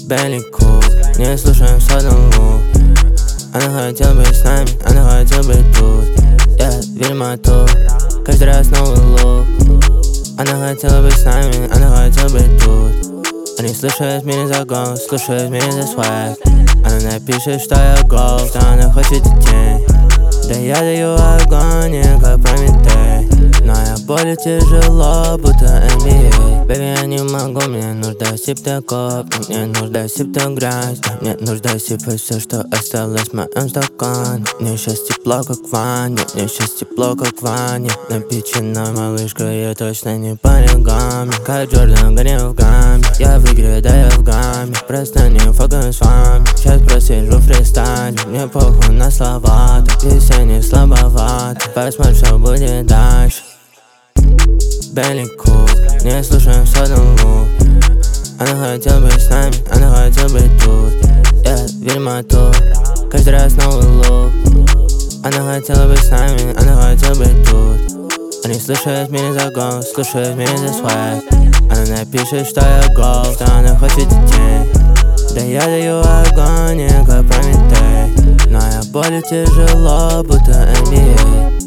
Беликов, не слушаем сотен лук. Она хотела быть с нами, она хотела быть тут. Видимо тут, каждый раз новый лук. Она хотела быть с нами, она хотела быть тут. Они слушают меня за голос, слушают меня за свайп. Она напишет, что я гол, что она хочет детей. Да я даю огонь, как Прометей. Но я более тяжело, будто NBA. Baby, я не могу, мне нужда сип-такоп. Мне нужда сип-грязь. Мне нужда сипать все, что осталось в моем стакане. Мне сейчас тепло, как в ванне. Мне сейчас тепло, как в ванне. Напичена малышка, я точно не полигами. Как Джордан, гоню в гамме. Я в игре, да я в гамме. Просто не фокус с вами. Сейчас просижу фристайле. Мне похуй на слова, здесь я не слабоват. Посмотрим, что будет дальше. Беликов, не слушаем сотен лук. Она хотела быть с нами, она хотела быть тут. Видимо тут, каждый раз новый лук. Она хотела быть с нами, она хотела быть тут. Они слушают меня за голос, слушают меня за свайп. Она напишет, что я гол, что она хочет детей. Да я даю огонь, как Прометей. Но я более тяжело, будто NBA.